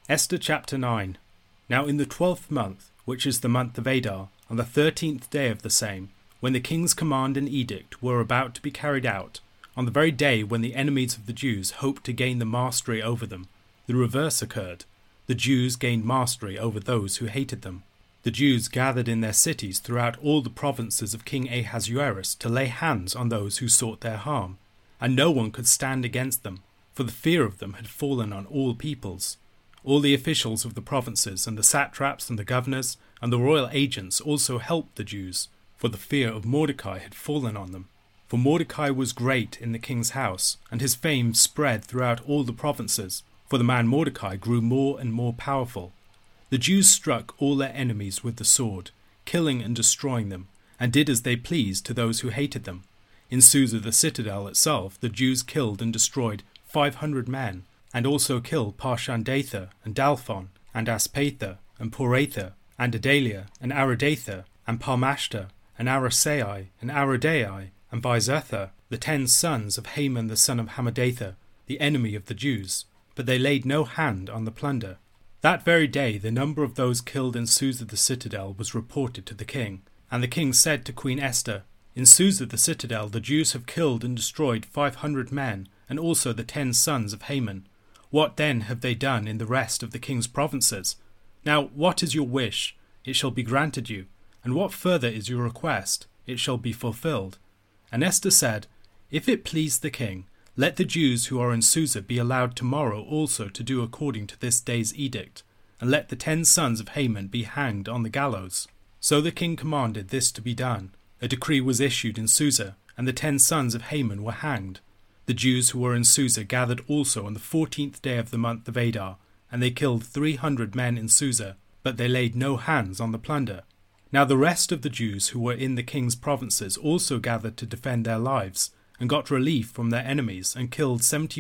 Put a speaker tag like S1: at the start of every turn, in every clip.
S1: Esther chapter 9. Now in the 12th month, which is the month of Adar, on the 13th day of the same, when the king's command and edict were about to be carried out, on the very day when the enemies of the Jews hoped to gain the mastery over them, the reverse occurred. The Jews gained mastery over those who hated them. The Jews gathered in their cities throughout all the provinces of King Ahasuerus to lay hands on those who sought their harm, and no one could stand against them, for the fear of them had fallen on all peoples. All the officials of the provinces and the satraps and the governors and the royal agents also helped the Jews, for the fear of Mordecai had fallen on them. For Mordecai was great in the king's house, and his fame spread throughout all the provinces, for the man Mordecai grew more and more powerful. The Jews struck all their enemies with the sword, killing and destroying them, and did as they pleased to those who hated them. In Susa the citadel itself the Jews killed and destroyed 500 men, and also killed Parshandatha, and Dalphon, and Aspatha, and Poratha, and Adalia, and Aridatha, and Parmashta, and Arasai, and Aradai, and Bizatha, the 10 sons of Haman the son of Hammedatha, the enemy of the Jews. But they laid no hand on the plunder. That very day the number of those killed in Susa the citadel was reported to the king. And the king said to Queen Esther, In Susa the citadel the Jews have killed and destroyed 500 men, and also the 10 sons of Haman. What then have they done in the rest of the king's provinces? Now what is your wish? It shall be granted you. And what further is your request? It shall be fulfilled. And Esther said, If it please the king, let the Jews who are in Susa be allowed tomorrow also to do according to this day's edict, and let the 10 sons of Haman be hanged on the gallows. So the king commanded this to be done. A decree was issued in Susa, and the 10 sons of Haman were hanged. The Jews who were in Susa gathered also on the 14th day of the month of Adar, and they killed 300 men in Susa, but they laid no hands on the plunder. Now the rest of the Jews who were in the king's provinces also gathered to defend their lives, and got relief from their enemies, and killed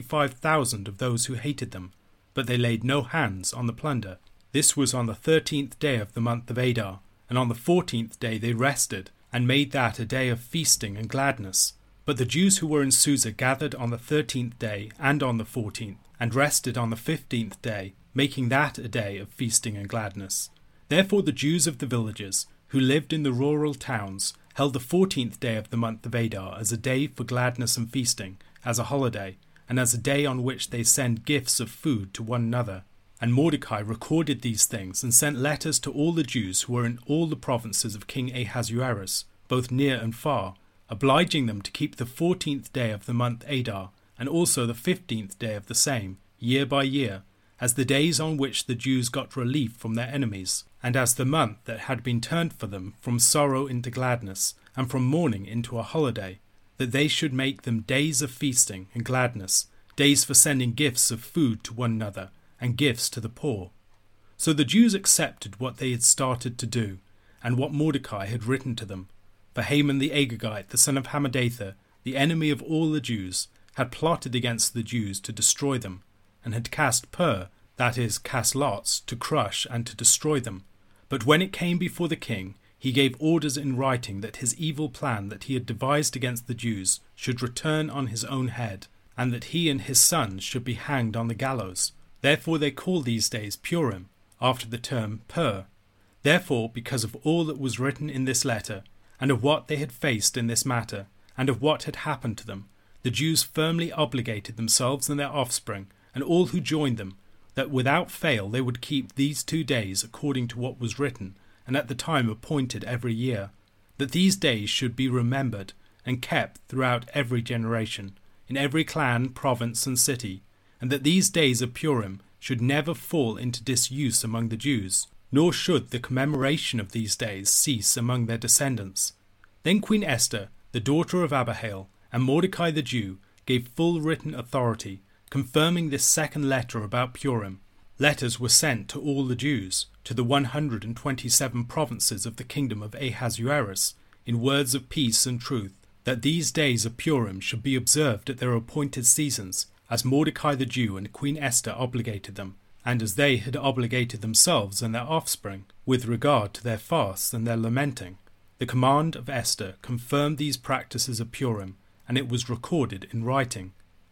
S1: 75,000 of those who hated them, but they laid no hands on the plunder. This was on the 13th day of the month of Adar, and on the 14th day they rested, and made that a day of feasting and gladness. But the Jews who were in Susa gathered on the 13th day and on the 14th, and rested on the 15th day, making that a day of feasting and gladness. Therefore the Jews of the villages, who lived in the rural towns, held the 14th day of the month of Adar as a day for gladness and feasting, as a holiday, and as a day on which they send gifts of food to one another. And Mordecai recorded these things, and sent letters to all the Jews who were in all the provinces of King Ahasuerus, both near and far, obliging them to keep the 14th day of the month Adar, and also the 15th day of the same, year by year, as the days on which the Jews got relief from their enemies, and as the month that had been turned for them from sorrow into gladness, and from mourning into a holiday, that they should make them days of feasting and gladness, days for sending gifts of food to one another, and gifts to the poor. So the Jews accepted what they had started to do, and what Mordecai had written to them. For Haman the Agagite, the son of Hammedatha, the enemy of all the Jews, had plotted against the Jews to destroy them, and had cast pur, that is, cast lots, to crush and to destroy them. But when it came before the king, he gave orders in writing that his evil plan that he had devised against the Jews should return on his own head, and that he and his sons should be hanged on the gallows. Therefore they call these days Purim, after the term pur. Therefore, because of all that was written in this letter, and of what they had faced in this matter, and of what had happened to them, the Jews firmly obligated themselves and their offspring, and all who joined them, that without fail they would keep these 2 days according to what was written, and at the time appointed every year, that these days should be remembered and kept throughout every generation, in every clan, province, and city, and that these days of Purim should never fall into disuse among the Jews, nor should the commemoration of these days cease among their descendants. Then Queen Esther, the daughter of Abihail, and Mordecai the Jew, gave full written authority, confirming this second letter about Purim. Letters were sent to all the Jews, to the 127 provinces of the kingdom of Ahasuerus, in words of peace and truth, that these days of Purim should be observed at their appointed seasons, as Mordecai the Jew and Queen Esther obligated them, and as they had obligated themselves and their offspring, with regard to their fasts and their lamenting. The command of Esther confirmed these practices of Purim, and it was recorded in writing.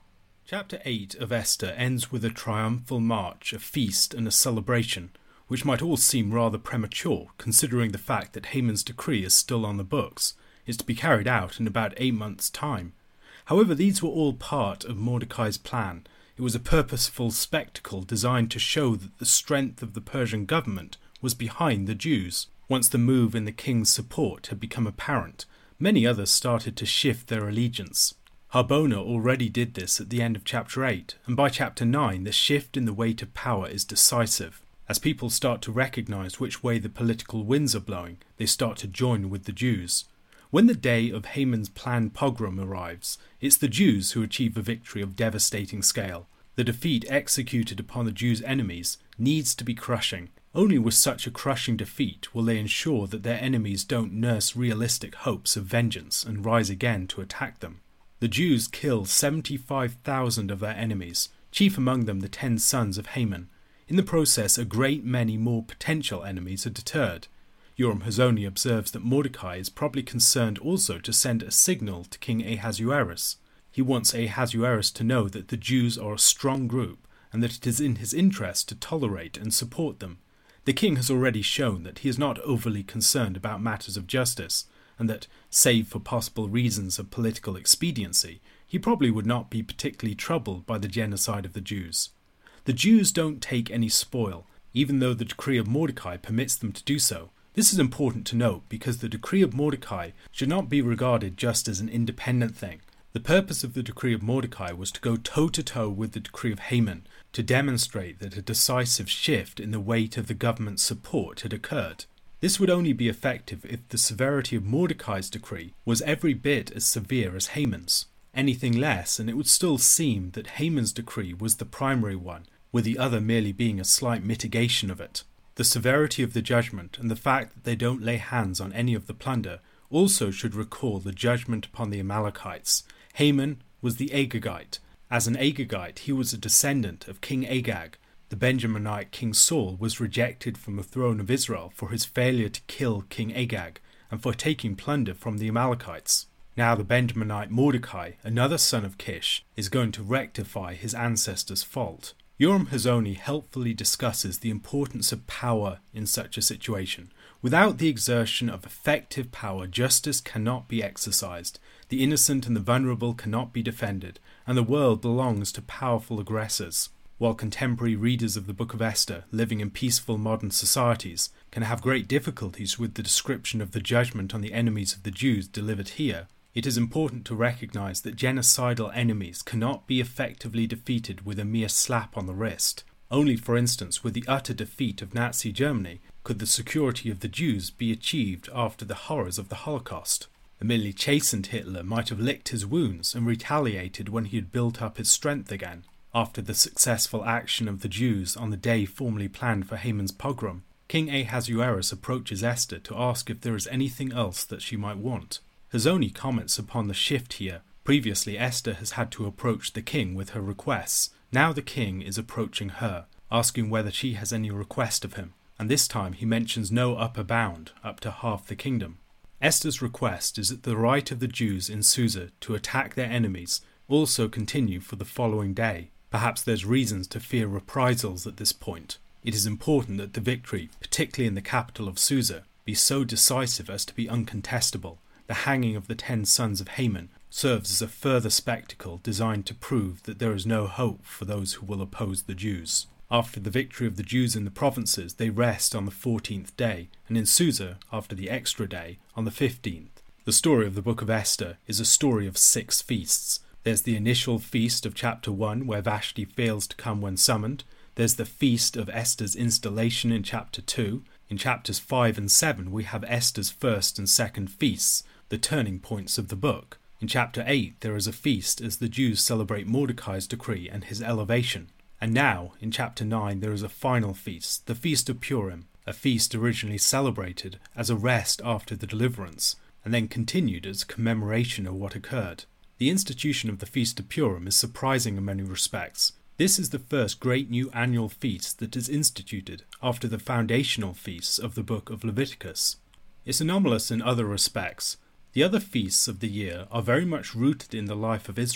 S1: Chapter 8 of Esther ends with a triumphal march, a feast and a celebration, which might all seem rather premature considering the fact that Haman's decree is still on the books, is to be carried out in about 8 months' time. However, these were all part of Mordecai's plan. It was a purposeful spectacle designed to show that the strength of the Persian government was behind the Jews. Once the move in the king's support had become apparent, many others started to shift their allegiance. Harbona already did this at the end of chapter 8, and by chapter 9 the shift in the weight of power is decisive. As people start to recognize which way the political winds are blowing, they start to join with the Jews. When the day of Haman's planned pogrom arrives, it's the Jews who achieve a victory of devastating scale. The defeat executed upon the Jews' enemies needs to be crushing. Only with such a crushing defeat will they ensure that their enemies don't nurse realistic hopes of vengeance and rise again to attack them. The Jews kill 75,000 of their enemies, chief among them the 10 sons of Haman. In the process, a great many more potential enemies are deterred. Yoram-Hazoni observes that Mordecai is probably concerned also to send a signal to King Ahasuerus. He wants Ahasuerus to know that the Jews are a strong group and that it is in his interest to tolerate and support them. The king has already shown that he is not overly concerned about matters of justice, and that, save for possible reasons of political expediency, he probably would not be particularly troubled by the genocide of the Jews. The Jews don't take any spoil, even though the decree of Mordecai permits them to do so. This is important to note because the decree of Mordecai should not be regarded just as an independent thing. The purpose of the decree of Mordecai was to go toe-to-toe with the decree of Haman, to demonstrate that a decisive shift in the weight of the government's support had occurred. This would only be effective if the severity of Mordecai's decree was every bit as severe as Haman's. Anything less, and it would still seem that Haman's decree was the primary one, with the other merely being a slight mitigation of it. The severity of the judgment and the fact that they don't lay hands on any of the plunder also should recall the judgment upon the Amalekites. Haman was the Agagite. As an Agagite, he was a descendant of King Agag. The Benjaminite King Saul was rejected from the throne of Israel for his failure to kill King Agag and for taking plunder from the Amalekites. Now the Benjaminite Mordecai, another son of Kish, is going to rectify his ancestors' fault. Yoram-Hazoni helpfully discusses the importance of power in such a situation. Without the exertion of effective power, justice cannot be exercised, the innocent and the vulnerable cannot be defended, and the world belongs to powerful aggressors. While contemporary readers of the Book of Esther, living in peaceful modern societies, can have great difficulties with the description of the judgment on the enemies of the Jews delivered here, it is important to recognize that genocidal enemies cannot be effectively defeated with a mere slap on the wrist. Only, for instance, with the utter defeat of Nazi Germany could the security of the Jews be achieved after the horrors of the Holocaust. A merely chastened Hitler might have licked his wounds and retaliated when he had built up his strength again. After the successful action of the Jews on the day formerly planned for Haman's pogrom, King Ahasuerus approaches Esther to ask if there is anything else that she might want. Hazoni comments upon the shift here. Previously, Esther has had to approach the king with her requests. Now the king is approaching her, asking whether she has any request of him, and this time he mentions no upper bound, up to half the kingdom. Esther's request is that the right of the Jews in Susa to attack their enemies also continue for the following day. Perhaps there's reasons to fear reprisals at this point. It is important that the victory, particularly in the capital of Susa, be so decisive as to be uncontestable. The hanging of the 10 sons of Haman serves as a further spectacle designed to prove that there is no hope for those who will oppose the Jews. After the victory of the Jews in the provinces, they rest on the 14th day, and in Susa, after the extra day, on the 15th. The story of the Book of Esther is a story of 6 feasts. There's the initial feast of chapter 1, where Vashti fails to come when summoned. There's the feast of Esther's installation in chapter 2. In chapters 5 and 7, we have Esther's first and second feasts, the turning points of the book. In chapter 8, there is a feast as the Jews celebrate Mordecai's decree and his elevation. And now, in chapter 9, there is a final feast, the Feast of Purim, a feast originally celebrated as a rest after the deliverance, and then continued as a commemoration of what occurred. The institution of the Feast of Purim is surprising in many respects. This is the first great new annual feast that is instituted after the foundational feasts of the book of Leviticus. It's anomalous in other respects. The other feasts of the year are very much rooted in the life of Israel.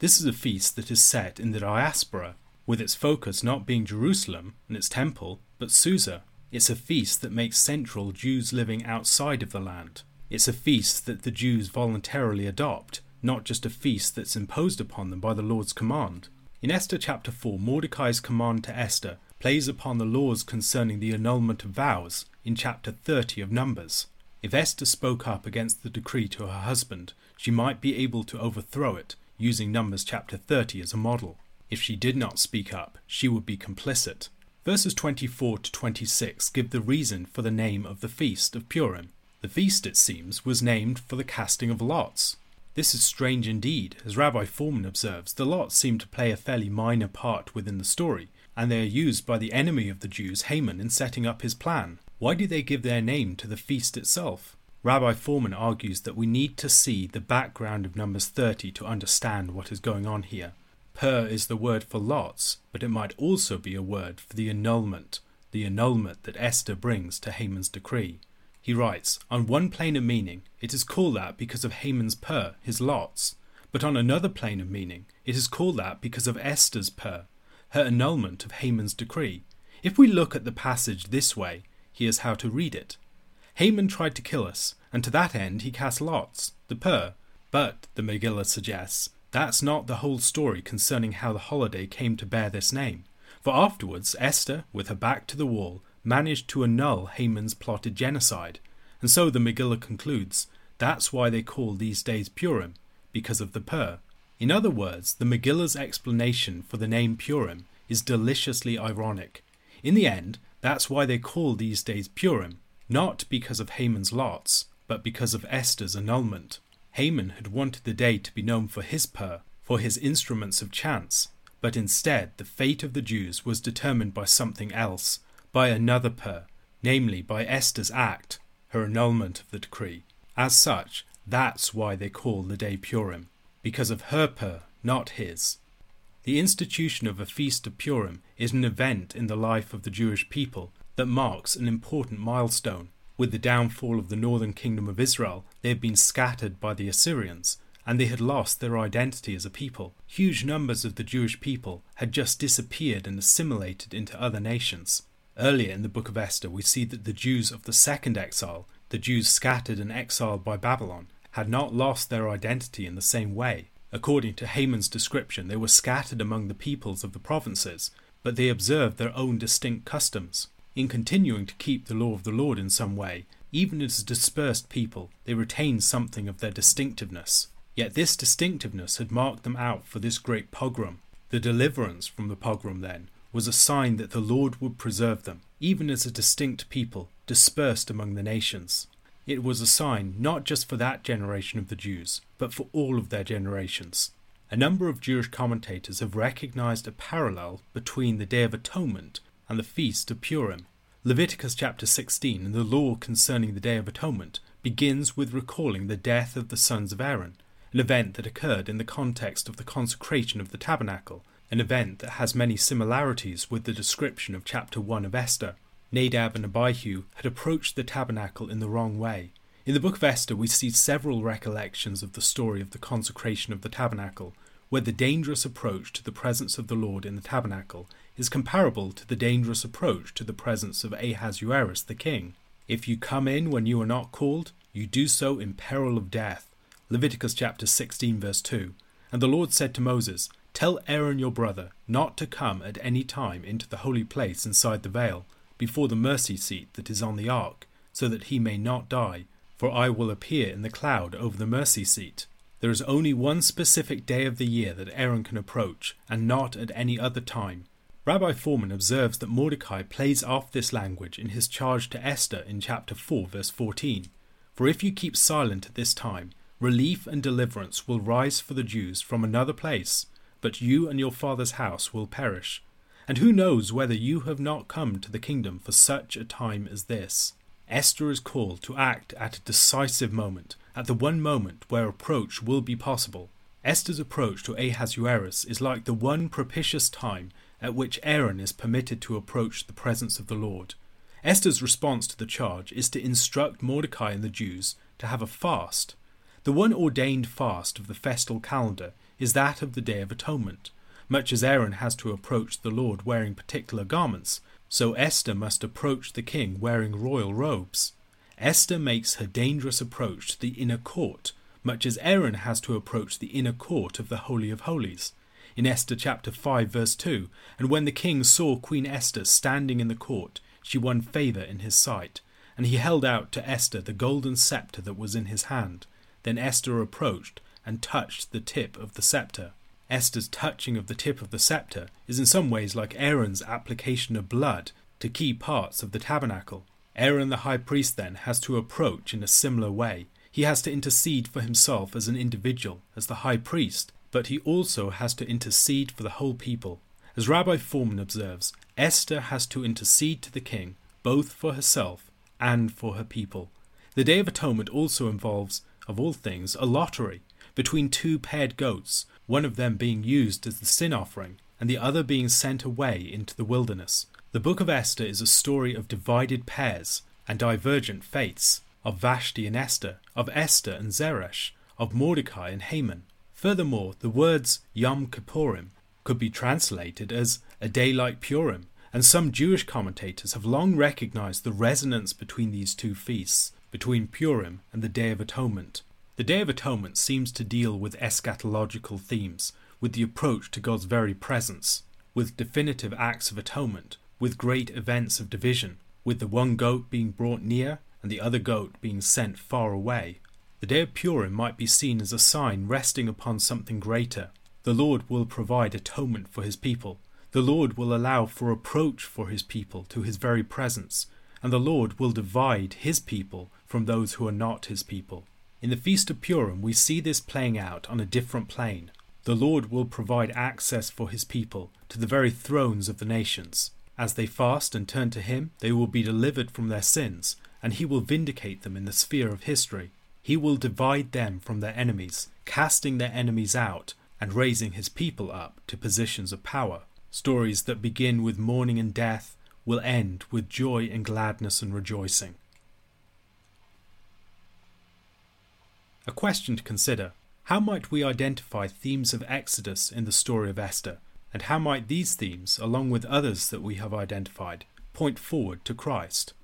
S1: This is a feast that is set in the diaspora, with its focus not being Jerusalem and its temple, but Susa. It's a feast that makes central Jews living outside of the land. It's a feast that the Jews voluntarily adopt, not just a feast that's imposed upon them by the Lord's command. In Esther chapter 4, Mordecai's command to Esther plays upon the laws concerning the annulment of vows in chapter 30 of Numbers. If Esther spoke up against the decree to her husband, she might be able to overthrow it, using Numbers chapter 30 as a model. If she did not speak up, she would be complicit. Verses 24 to 26 give the reason for the name of the Feast of Purim. The feast, it seems, was named for the casting of lots. This is strange indeed. As Rabbi Foreman observes, the lots seem to play a fairly minor part within the story, and they are used by the enemy of the Jews, Haman, in setting up his plan. Why do they give their name to the feast itself? Rabbi Foreman argues that we need to see the background of Numbers 30 to understand what is going on here. Pur is the word for lots, but it might also be a word for the annulment that Esther brings to Haman's decree. He writes, on one plane of meaning, it is called that because of Haman's pur, his lots, but on another plane of meaning, it is called that because of Esther's pur, her annulment of Haman's decree. If we look at the passage this way, here's how to read it. Haman tried to kill us, and to that end he cast lots, the pur. But, the Megillah suggests, that's not the whole story concerning how the holiday came to bear this name. For afterwards, Esther, with her back to the wall, managed to annul Haman's plotted genocide. And so the Megillah concludes, that's why they call these days Purim, because of the pur. In other words, the Megillah's explanation for the name Purim is deliciously ironic. In the end, that's why they call these days Purim, not because of Haman's lots, but because of Esther's annulment. Haman had wanted the day to be known for his pur, for his instruments of chance, but instead the fate of the Jews was determined by something else, by another pur, namely by Esther's act, her annulment of the decree. As such, that's why they call the day Purim, because of her pur, not his. The institution of a Feast of Purim is an event in the life of the Jewish people that marks an important milestone. With the downfall of the northern kingdom of Israel, they had been scattered by the Assyrians, and they had lost their identity as a people. Huge numbers of the Jewish people had just disappeared and assimilated into other nations. Earlier in the book of Esther, we see that the Jews of the second exile, the Jews scattered and exiled by Babylon, had not lost their identity in the same way. According to Haman's description, they were scattered among the peoples of the provinces, but they observed their own distinct customs. In continuing to keep the law of the Lord in some way, even as a dispersed people, they retained something of their distinctiveness. Yet this distinctiveness had marked them out for this great pogrom. The deliverance from the pogrom, then, was a sign that the Lord would preserve them, even as a distinct people, dispersed among the nations. It was a sign not just for that generation of the Jews, but for all of their generations. A number of Jewish commentators have recognized a parallel between the Day of Atonement and the Feast of Purim. Leviticus chapter 16 and the law concerning the Day of Atonement begins with recalling the death of the sons of Aaron, an event that occurred in the context of the consecration of the tabernacle, an event that has many similarities with the description of chapter 1 of Esther. Nadab and Abihu had approached the tabernacle in the wrong way. In the book of Esther we see several recollections of the story of the consecration of the tabernacle, where the dangerous approach to the presence of the Lord in the tabernacle is comparable to the dangerous approach to the presence of Ahasuerus the king. If you come in when you are not called, you do so in peril of death. Leviticus chapter 16 verse 2. And the Lord said to Moses, tell Aaron your brother not to come at any time into the holy place inside the veil, before the mercy seat that is on the ark, so that he may not die, for I will appear in the cloud over the mercy seat. There is only one specific day of the year that Aaron can approach, and not at any other time. Rabbi Foreman observes that Mordecai plays off this language in his charge to Esther in chapter 4 verse 14. For if you keep silent at this time, relief and deliverance will rise for the Jews from another place, but you and your father's house will perish. And who knows whether you have not come to the kingdom for such a time as this? Esther is called to act at a decisive moment, at the one moment where approach will be possible. Esther's approach to Ahasuerus is like the one propitious time at which Aaron is permitted to approach the presence of the Lord. Esther's response to the charge is to instruct Mordecai and the Jews to have a fast. The one ordained fast of the festal calendar is that of the Day of Atonement. Much as Aaron has to approach the Lord wearing particular garments, so Esther must approach the king wearing royal robes. Esther makes her dangerous approach to the inner court, much as Aaron has to approach the inner court of the Holy of Holies. In Esther chapter 5 verse 2, "And when the king saw Queen Esther standing in the court, she won favour in his sight. And he held out to Esther the golden sceptre that was in his hand. Then Esther approached and touched the tip of the sceptre." Esther's touching of the tip of the sceptre is in some ways like Aaron's application of blood to key parts of the tabernacle. Aaron the high priest then has to approach in a similar way. He has to intercede for himself as an individual, as the high priest, but he also has to intercede for the whole people. As Rabbi Foreman observes, Esther has to intercede to the king, both for herself and for her people. The Day of Atonement also involves, of all things, a lottery between two paired goats, one of them being used as the sin offering, and the other being sent away into the wilderness. The book of Esther is a story of divided pairs and divergent faiths, of Vashti and Esther, of Esther and Zeresh, of Mordecai and Haman. Furthermore, the words Yom Kippurim could be translated as a day like Purim, and some Jewish commentators have long recognized the resonance between these two feasts, between Purim and the Day of Atonement. The Day of Atonement seems to deal with eschatological themes, with the approach to God's very presence, with definitive acts of atonement, with great events of division, with the one goat being brought near and the other goat being sent far away. The Day of Purim might be seen as a sign resting upon something greater. The Lord will provide atonement for his people. The Lord will allow for approach for his people to his very presence, and the Lord will divide his people from those who are not his people. In the Feast of Purim, we see this playing out on a different plane. The Lord will provide access for his people to the very thrones of the nations. As they fast and turn to him, they will be delivered from their sins, and he will vindicate them in the sphere of history. He will divide them from their enemies, casting their enemies out and raising his people up to positions of power. Stories that begin with mourning and death will end with joy and gladness and rejoicing. A question to consider: how might we identify themes of Exodus in the story of Esther, and how might these themes, along with others that we have identified, point forward to Christ?